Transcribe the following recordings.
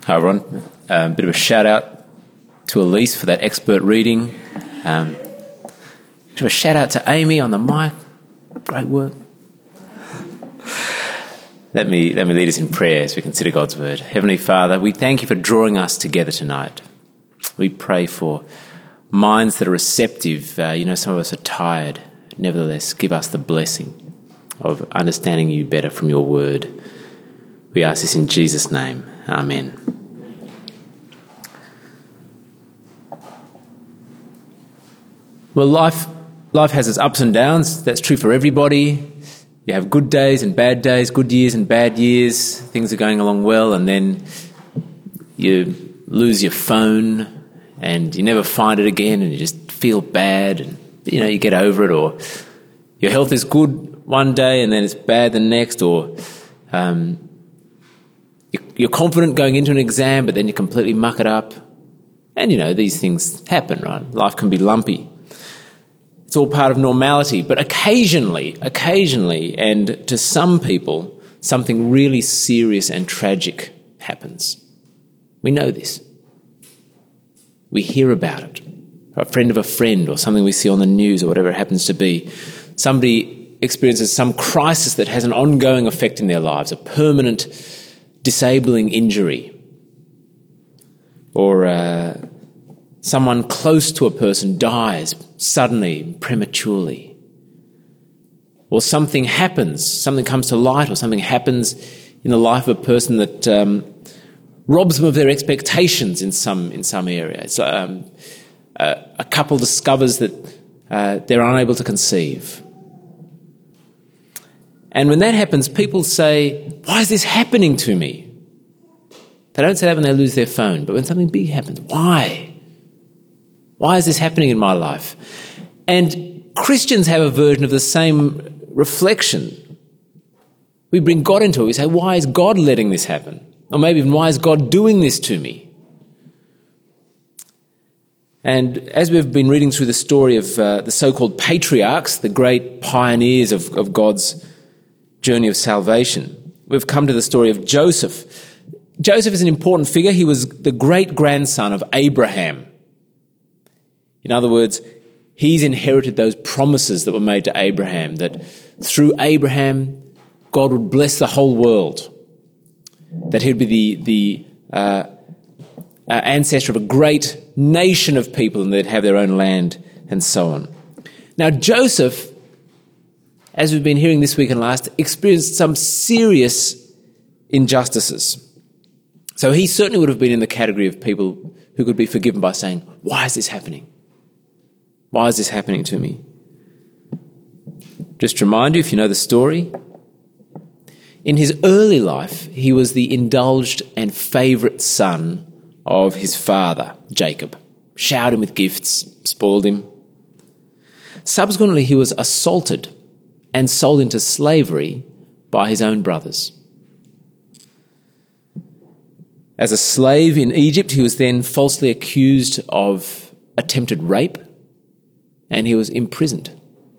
Hi, Ron. A bit of a shout-out to Elise for that expert reading. A bit of a shout-out to Amy on the mic. Great work. Let me lead us in prayer as we consider God's word. Heavenly Father, we thank you for drawing us together tonight. We pray for minds that are receptive. Some of us are tired. Nevertheless, give us the blessing of understanding you better from your word. We ask this in Jesus' name. Amen. Well, life has its ups and downs. That's true for everybody. You have good days and bad days, good years and bad years. Things are going along well, and then you lose your phone and you never find it again, and you just feel bad, and you get over it. Or your health is good one day and then it's bad the next, or you're confident going into an exam, but then you completely muck it up. And these things happen, right? Life can be lumpy. It's all part of normality, but occasionally, and to some people, something really serious and tragic happens. We know this. We hear about it. A friend of a friend, or something we see on the news, or whatever it happens to be. Somebody experiences some crisis that has an ongoing effect in their lives, a permanent disabling injury. Or someone close to a person dies suddenly, prematurely. Or something happens, something comes to light, or something happens in the life of a person that robs them of their expectations in some area. It's, a couple discovers that they're unable to conceive. And when that happens, people say, why is this happening to me? They don't say that when they lose their phone, but when something big happens, why? Why is this happening in my life? And Christians have a version of the same reflection. We bring God into it. We say, why is God letting this happen? Or maybe even, why is God doing this to me? And as we've been reading through the story of the so-called patriarchs, the great pioneers of God's journey of salvation, we've come to the story of Joseph. Joseph is an important figure. He was the great-grandson of Abraham. In other words, he's inherited those promises that were made to Abraham, that through Abraham, God would bless the whole world, that he'd be the ancestor of a great nation of people, and they'd have their own land and so on. Now, Joseph, as we've been hearing this week and last, experienced some serious injustices. So he certainly would have been in the category of people who could be forgiven by saying, why is this happening? Why is this happening to me? Just to remind you, if you know the story, in his early life, he was the indulged and favourite son of his father, Jacob. Showered him with gifts, spoiled him. Subsequently, he was assaulted and sold into slavery by his own brothers. As a slave in Egypt, he was then falsely accused of attempted rape, and he was imprisoned.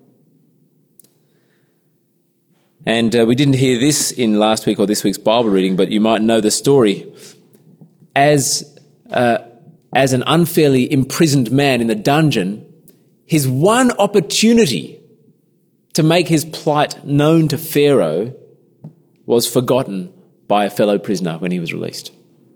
And we didn't hear this in last week or this week's Bible reading, but you might know the story. As an unfairly imprisoned man in the dungeon, his one opportunity to make his plight known to Pharaoh was forgotten by a fellow prisoner when he was released.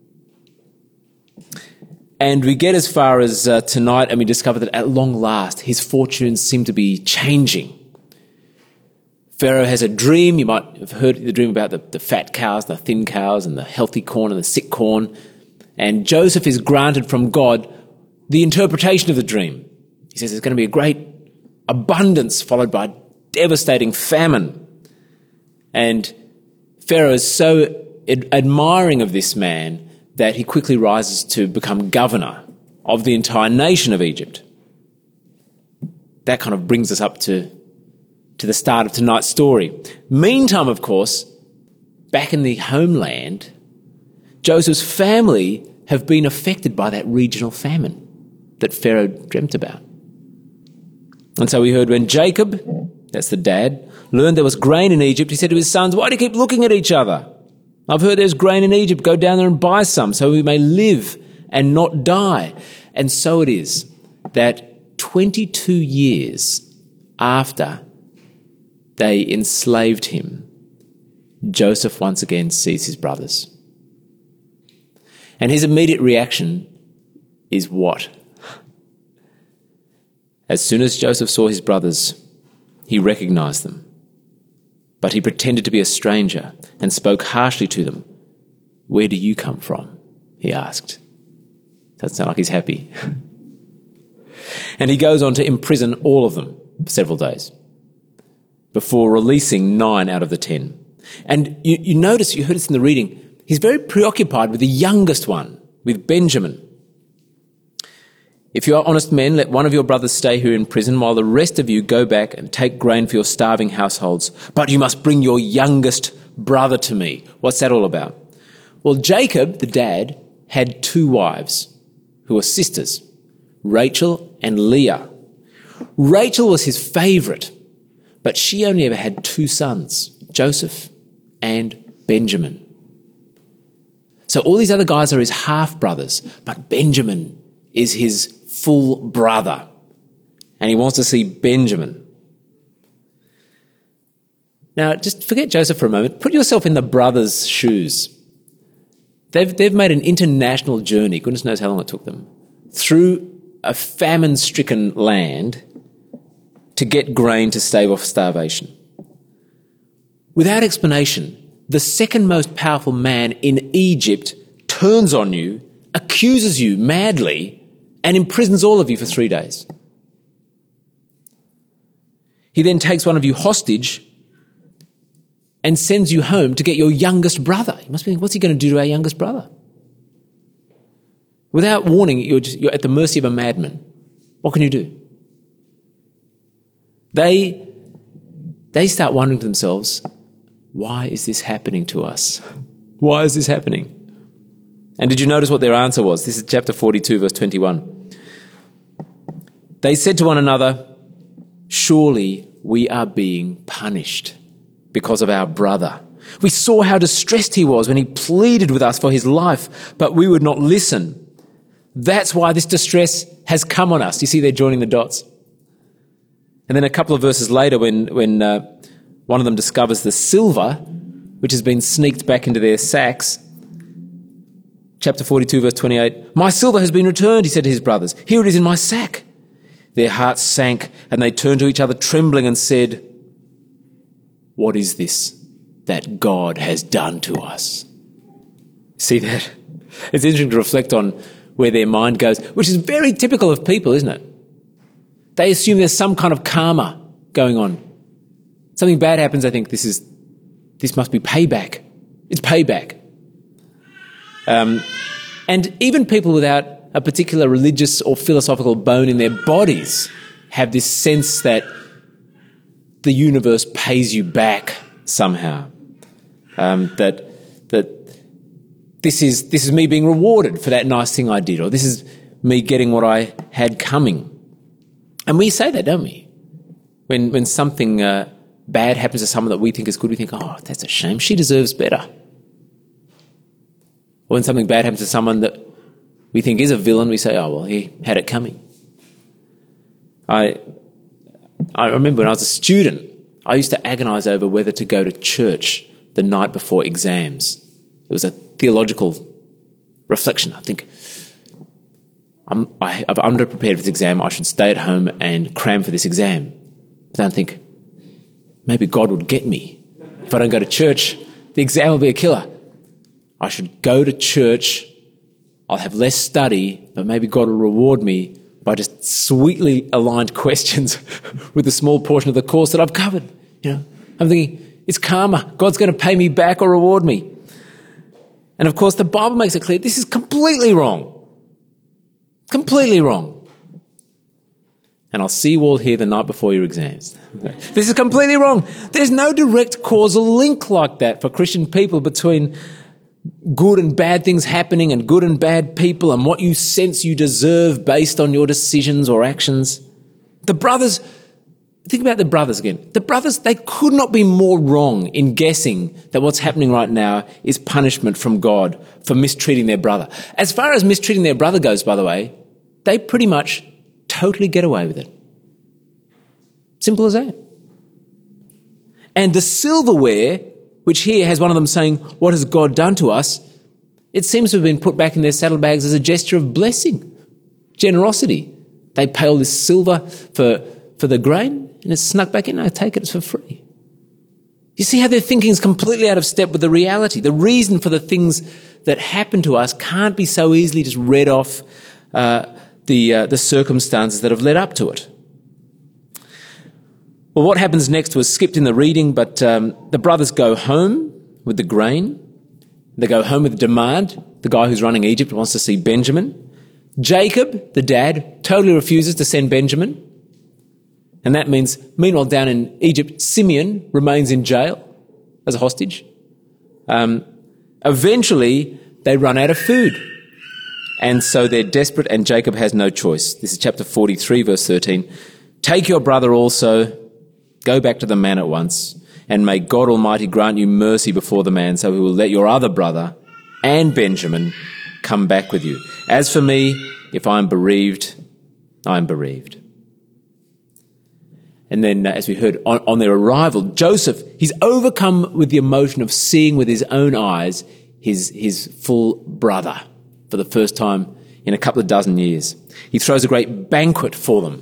And we get as far as tonight, and we discover that at long last, his fortunes seem to be changing. Pharaoh has a dream. You might have heard the dream about the fat cows, the thin cows, and the healthy corn and the sick corn. And Joseph is granted from God the interpretation of the dream. He says there's going to be a great abundance followed by devastating famine. And Pharaoh is so admiring of this man that he quickly rises to become governor of the entire nation of Egypt. That kind of brings us up to the start of tonight's story. Meantime, of course, back in the homeland, Joseph's family have been affected by that regional famine that Pharaoh dreamt about. And so we heard when Jacob, that's the dad, learned there was grain in Egypt, he said to his sons, why do you keep looking at each other? I've heard there's grain in Egypt. Go down there and buy some so we may live and not die. And so it is that 22 years after they enslaved him, Joseph once again sees his brothers. And his immediate reaction is what? As soon as Joseph saw his brothers, he recognized them. But he pretended to be a stranger and spoke harshly to them. "Where do you come from?" he asked. Doesn't sound like he's happy. And he goes on to imprison all of them for several days before releasing 9 out of the 10. And you notice, you heard this in the reading, he's very preoccupied with the youngest one, with Benjamin. "If you are honest men, let one of your brothers stay here in prison while the rest of you go back and take grain for your starving households. But you must bring your youngest brother to me." What's that all about? Well, Jacob, the dad, had 2 wives who were sisters, Rachel and Leah. Rachel was his favourite, but she only ever had 2 sons, Joseph and Benjamin. So all these other guys are his half-brothers, but Benjamin is his full brother, and he wants to see Benjamin. Now, just forget Joseph for a moment. Put yourself in the brothers' shoes. They've made an international journey, goodness knows how long it took them, through a famine-stricken land to get grain to stave off starvation. Without explanation, the second most powerful man in Egypt turns on you, accuses you madly, and imprisons all of you for 3 days. He then takes one of you hostage and sends you home to get your youngest brother. You must be thinking, what's he going to do to our youngest brother? Without warning, you're at the mercy of a madman. What can you do? They start wondering to themselves, why is this happening to us? Why is this happening? And did you notice what their answer was? This is chapter 42, verse 21. They said to one another, "Surely we are being punished because of our brother. We saw how distressed he was when he pleaded with us for his life, but we would not listen. That's why this distress has come on us." You see, they're joining the dots. And then a couple of verses later, when one of them discovers the silver, which has been sneaked back into their sacks, chapter 42, verse 28, "My silver has been returned," he said to his brothers. "Here it is in my sack." Their hearts sank, and they turned to each other trembling and said, "What is this that God has done to us?" See that? It's interesting to reflect on where their mind goes, which is very typical of people, isn't it? They assume there's some kind of karma going on. Something bad happens, I think this must be payback. It's payback. And even people without a particular religious or philosophical bone in their bodies have this sense that the universe pays you back somehow. That this is me being rewarded for that nice thing I did, or this is me getting what I had coming. And we say that, don't we? When something bad happens to someone that we think is good, we think, "Oh, that's a shame. She deserves better." Or when something bad happens to someone that we think is a villain, we say, "Oh, well, he had it coming." I remember when I was a student, I used to agonise over whether to go to church the night before exams. It was a theological reflection. I think, I'm underprepared for this exam. I should stay at home and cram for this exam. But then I think, maybe God would get me. If I don't go to church, the exam will be a killer. I should go to church. I'll have less study, but maybe God will reward me by just sweetly aligned questions with a small portion of the course that I've covered. I'm thinking, it's karma. God's going to pay me back or reward me. And of course, the Bible makes it clear this is completely wrong. Completely wrong. And I'll see you all here the night before your exams. This is completely wrong. There's no direct causal link like that for Christian people between good and bad things happening and good and bad people and what you sense you deserve based on your decisions or actions. The brothers think about the brothers again. The brothers, they could not be more wrong in guessing that what's happening right now is punishment from God for mistreating their brother. As far as mistreating their brother goes, by the way, they pretty much totally get away with it. Simple as that. And the silverware, which here has one of them saying, "What has God done to us?" It seems to have been put back in their saddlebags as a gesture of blessing, generosity. They pay all this silver for the grain, and it's snuck back in. No, take it, it's for free. You see how their thinking is completely out of step with the reality. The reason for the things that happen to us can't be so easily just read off the circumstances that have led up to it. Well, what happens next was skipped in the reading, but the brothers go home with the grain. They go home with a demand. The guy who's running Egypt wants to see Benjamin. Jacob, the dad, totally refuses to send Benjamin. And that means, meanwhile, down in Egypt, Simeon remains in jail as a hostage. Eventually, they run out of food. And so they're desperate, and Jacob has no choice. This is chapter 43, verse 13. "Take your brother also, go back to the man at once, and may God Almighty grant you mercy before the man, so he will let your other brother and Benjamin come back with you. As for me, if I am bereaved, I am bereaved." And then, as we heard, on their arrival, Joseph, he's overcome with the emotion of seeing with his own eyes his full brother for the first time in a couple of dozen years. He throws a great banquet for them.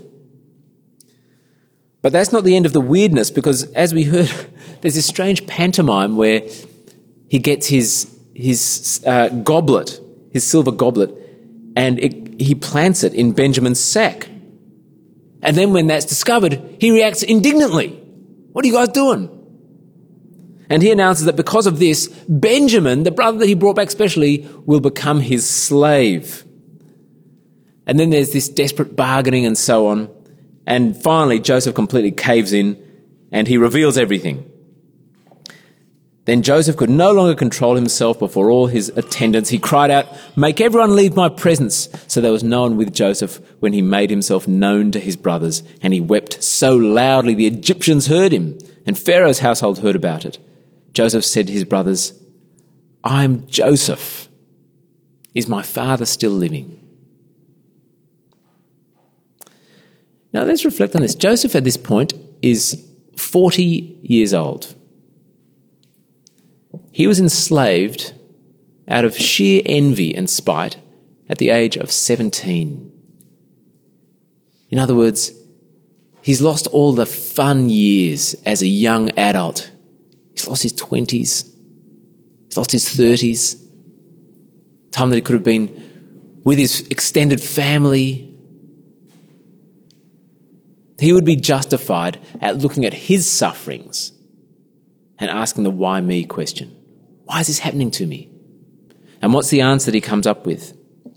But that's not the end of the weirdness, because as we heard, there's this strange pantomime where he gets his goblet, his silver goblet, and he plants it in Benjamin's sack. And then when that's discovered, he reacts indignantly. "What are you guys doing?" And he announces that because of this, Benjamin, the brother that he brought back specially, will become his slave. And then there's this desperate bargaining and so on. And finally, Joseph completely caves in and he reveals everything. Then Joseph could no longer control himself before all his attendants. He cried out, "Make everyone leave my presence." So there was no one with Joseph when he made himself known to his brothers, and he wept so loudly the Egyptians heard him, and Pharaoh's household heard about it. Joseph said to his brothers, "I am Joseph. Is my father still living?" Now let's reflect on this. Joseph at this point is 40 years old. He was enslaved out of sheer envy and spite at the age of 17. In other words, he's lost all the fun years as a young adult. He's lost his 20s. He's lost his 30s. Time that he could have been with his extended family. He would be justified at looking at his sufferings and asking the why me question. Why is this happening to me? And what's the answer that he comes up with?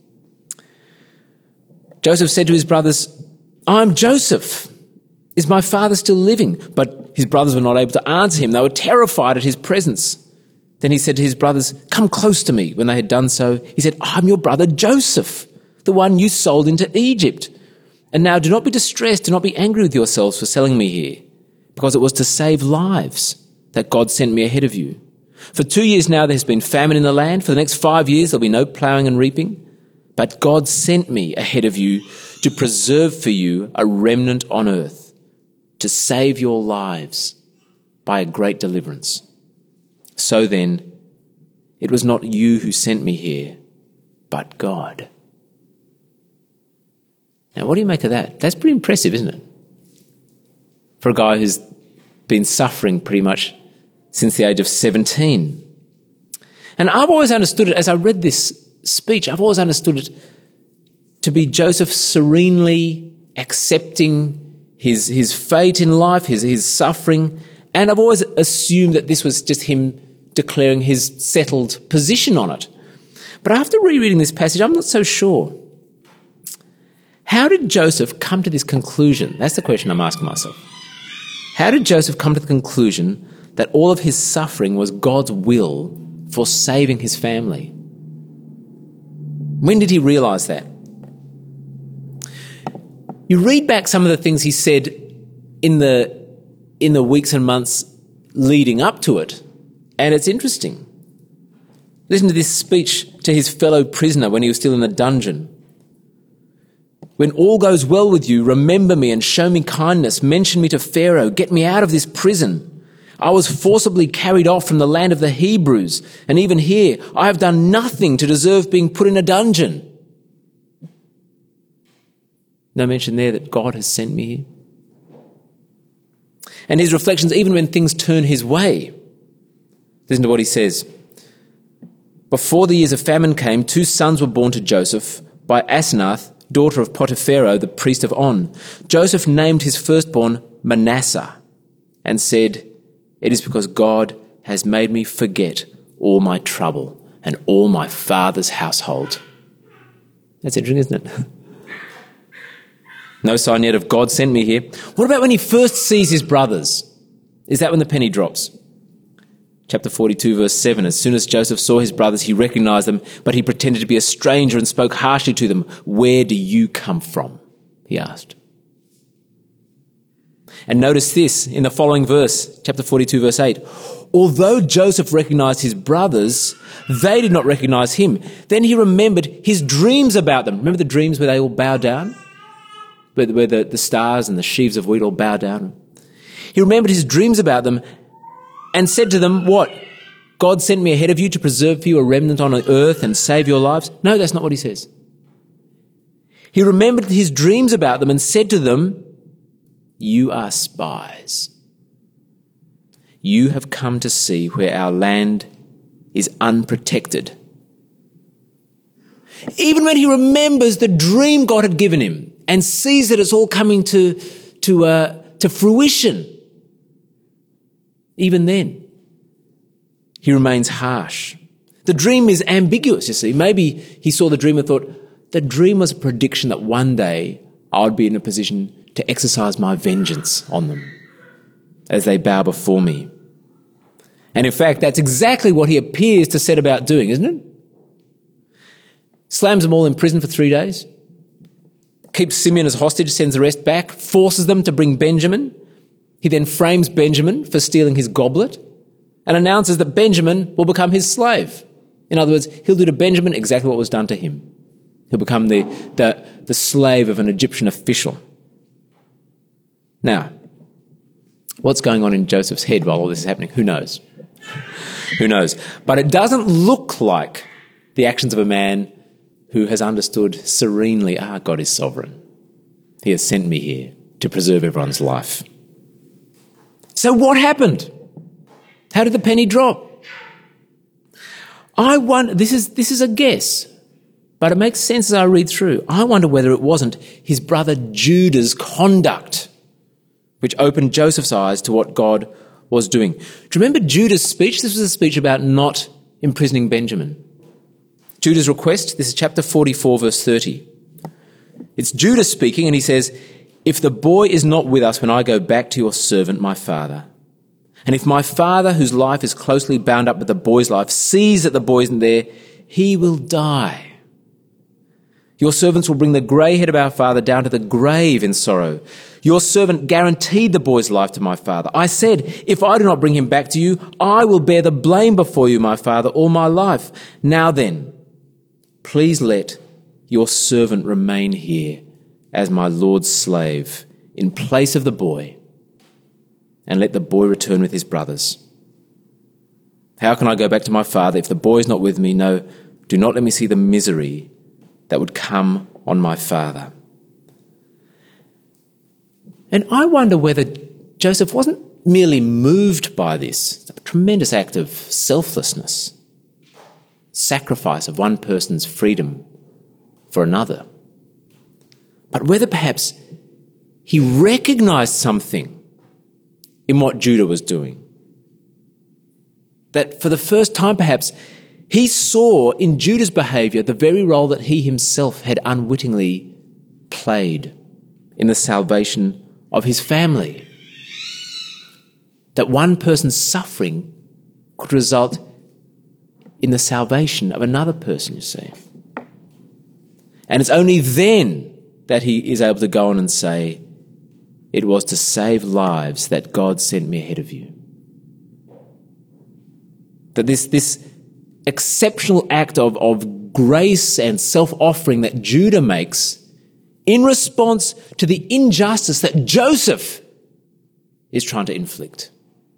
Joseph said to his brothers, "I'm Joseph. Is my father still living?" But his brothers were not able to answer him. They were terrified at his presence. Then he said to his brothers, "Come close to me." When they had done so, he said, "I'm your brother Joseph, the one you sold into Egypt. And now do not be distressed, do not be angry with yourselves for selling me here, because it was to save lives that God sent me ahead of you. For 2 years now there has been famine in the land. For the next 5 years there'll be no ploughing and reaping. But God sent me ahead of you to preserve for you a remnant on earth, to save your lives by a great deliverance. So then, it was not you who sent me here, but God." Now, what do you make of that? That's pretty impressive, isn't it? For a guy who's been suffering pretty much since the age of 17. And I've always understood it, as I read this speech, I've always understood it to be Joseph serenely accepting his fate in life, his suffering, and I've always assumed that this was just him declaring his settled position on it. But after rereading this passage, I'm not so sure. How did Joseph come to this conclusion? That's the question I'm asking myself. How did Joseph come to the conclusion that all of his suffering was God's will for saving his family? When did he realise that? You read back some of the things he said in the weeks and months leading up to it. And it's interesting. Listen to this speech to his fellow prisoner when he was still in the dungeon. When all goes well with you, remember me and show me kindness. Mention me to Pharaoh. Get me out of this prison. I was forcibly carried off from the land of the Hebrews. And even here, I have done nothing to deserve being put in a dungeon. No mention there that God has sent me here. And his reflections, even when things turn his way. Listen to what he says. Before the years of famine came, 2 sons were born to Joseph by Asenath, daughter of Potipharah, the priest of On. Joseph named his firstborn Manasseh and said, "It is because God has made me forget all my trouble and all my father's household." That's interesting, isn't it? No sign yet of God sent me here. What about when he first sees his brothers? Is that when the penny drops? Chapter 42, verse 7, as soon as Joseph saw his brothers, he recognized them, but he pretended to be a stranger and spoke harshly to them. "Where do you come from?" he asked. And notice this in the following verse, chapter 42, verse 8. Although Joseph recognized his brothers, they did not recognize him. Then he remembered his dreams about them. Remember the dreams where they all bow down? Where the stars and the sheaves of wheat all bow down? He remembered his dreams about them and said to them, what? God sent me ahead of you to preserve for you a remnant on earth and save your lives? No, that's not what he says. He remembered his dreams about them and said to them, "You are spies. You have come to see where our land is unprotected." Even when he remembers the dream God had given him and sees that it's all coming to fruition, even then, he remains harsh. The dream is ambiguous, you see. Maybe he saw the dream and thought, the dream was a prediction that one day I would be in a position to exercise my vengeance on them as they bow before me. And in fact, that's exactly what he appears to set about doing, isn't it? Slams them all in prison for 3 days, keeps Simeon as hostage, sends the rest back, forces them to bring Benjamin. He then frames Benjamin for stealing his goblet and announces that Benjamin will become his slave. In other words, he'll do to Benjamin exactly what was done to him. He'll become the slave of an Egyptian official. Now, what's going on in Joseph's head while all this is happening? Who knows? Who knows? But it doesn't look like the actions of a man who has understood serenely, God is sovereign. He has sent me here to preserve everyone's life. So what happened? How did the penny drop? I wonder, this is a guess, but it makes sense as I read through. I wonder whether it wasn't his brother Judah's conduct which opened Joseph's eyes to what God was doing. Do you remember Judah's speech? This was a speech about not imprisoning Benjamin. Judah's request, this is chapter 44, verse 30. It's Judah speaking, and he says, "If the boy is not with us when I go back to your servant, my father, and if my father, whose life is closely bound up with the boy's life, sees that the boy isn't there, he will die. Your servants will bring the grey head of our father down to the grave in sorrow. Your servant guaranteed the boy's life to my father. I said, if I do not bring him back to you, I will bear the blame before you, my father, all my life. Now then, please let your servant remain here as my Lord's slave in place of the boy, and let the boy return with his brothers. How can I go back to my father if the boy is not with me? No, do not let me see the misery that would come on my father." And I wonder whether Joseph wasn't merely moved by this, a tremendous act of selflessness, sacrifice of one person's freedom for another, but whether perhaps he recognized something in what Judah was doing. That for the first time perhaps he saw in Judah's behaviour the very role that he himself had unwittingly played in the salvation of his family. That one person's suffering could result in the salvation of another person, you see. And it's only then that he is able to go on and say, it was to save lives that God sent me ahead of you. That this exceptional act of grace and self-offering that Judah makes in response to the injustice that Joseph is trying to inflict.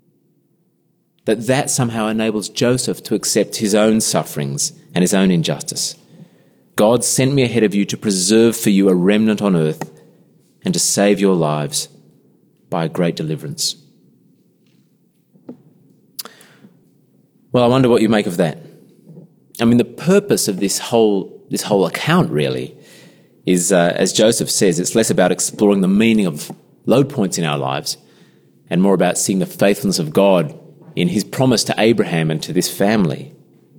That somehow enables Joseph to accept his own sufferings and his own injustice. God sent me ahead of you to preserve for you a remnant on earth and to save your lives by a great deliverance. Well, I wonder what you make of that. I mean, the purpose of this whole account really is, as Joseph says, it's less about exploring the meaning of low points in our lives and more about seeing the faithfulness of God in his promise to Abraham and to this family.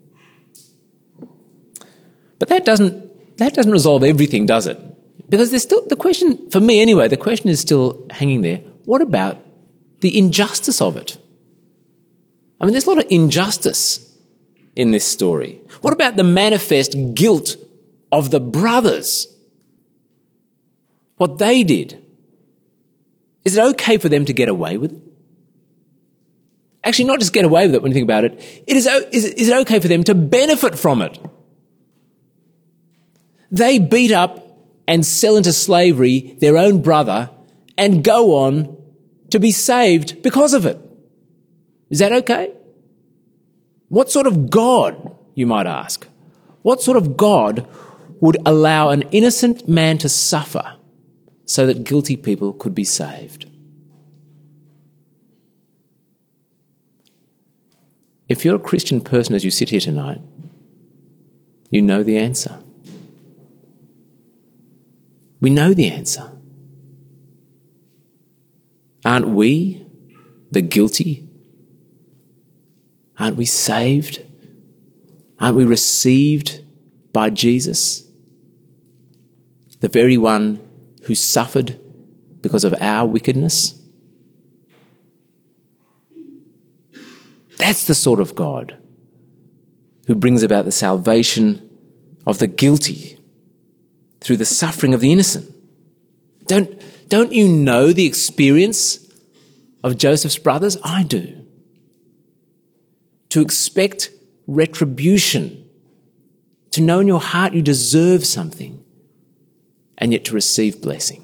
But that doesn't resolve everything, does it? Because there's still the question, for me anyway, the question is still hanging there. What about the injustice of it? I mean, there's a lot of injustice in this story. What about the manifest guilt of the brothers? What they did? Is it okay for them to get away with it? Actually, not just get away with it when you think about it. Is it okay for them to benefit from it? They beat up and sell into slavery their own brother and go on to be saved because of it. Is that okay? What sort of God, you might ask, what sort of God would allow an innocent man to suffer so that guilty people could be saved? If you're a Christian person as you sit here tonight, you know the answer. We know the answer. Aren't we the guilty? Aren't we saved? Aren't we received by Jesus? The very one who suffered because of our wickedness? That's the sort of God who brings about the salvation of the guilty through the suffering of the innocent. Don't you know the experience of Joseph's brothers? I do. To expect retribution, to know in your heart you deserve something, and yet to receive blessing.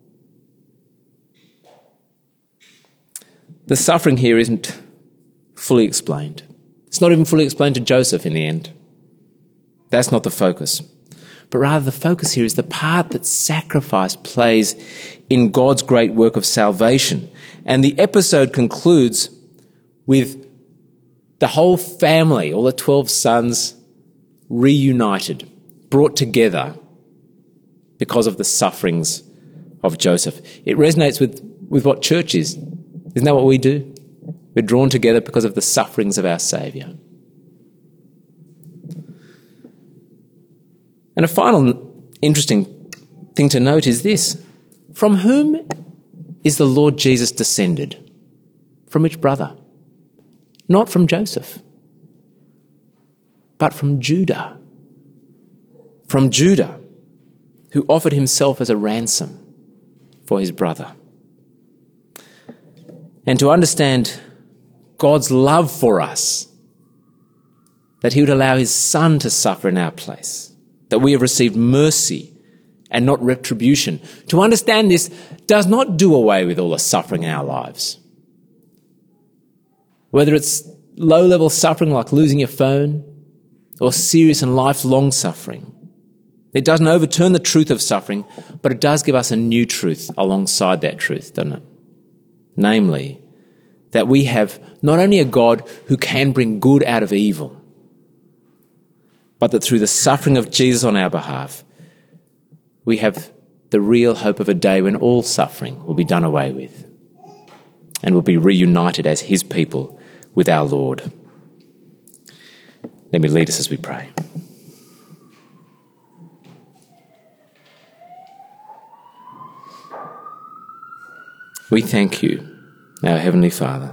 The suffering here isn't fully explained. It's not even fully explained to Joseph in the end. That's not the focus. But rather the focus here is the part that sacrifice plays in God's great work of salvation. And the episode concludes with the whole family, all the 12 sons, reunited, brought together because of the sufferings of Joseph. It resonates with what church is. Isn't that what we do? We're drawn together because of the sufferings of our Saviour. And a final interesting thing to note is this. From whom is the Lord Jesus descended? From which brother? Not from Joseph, but from Judah. From Judah, who offered himself as a ransom for his brother. And to understand God's love for us, that he would allow his Son to suffer in our place, that we have received mercy and not retribution. To understand this does not do away with all the suffering in our lives. Whether it's low-level suffering like losing your phone or serious and lifelong suffering. It doesn't overturn the truth of suffering, but it does give us a new truth alongside that truth, doesn't it? Namely, that we have not only a God who can bring good out of evil, but that through the suffering of Jesus on our behalf, we have the real hope of a day when all suffering will be done away with and will be reunited as his people with our Lord. Let me lead us as we pray. We thank you, our Heavenly Father,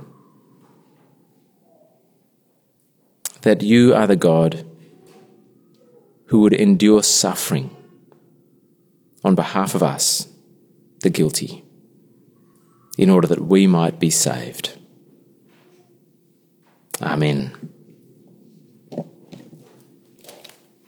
that you are the God who would endure suffering on behalf of us, the guilty. in order that we might be saved. Amen.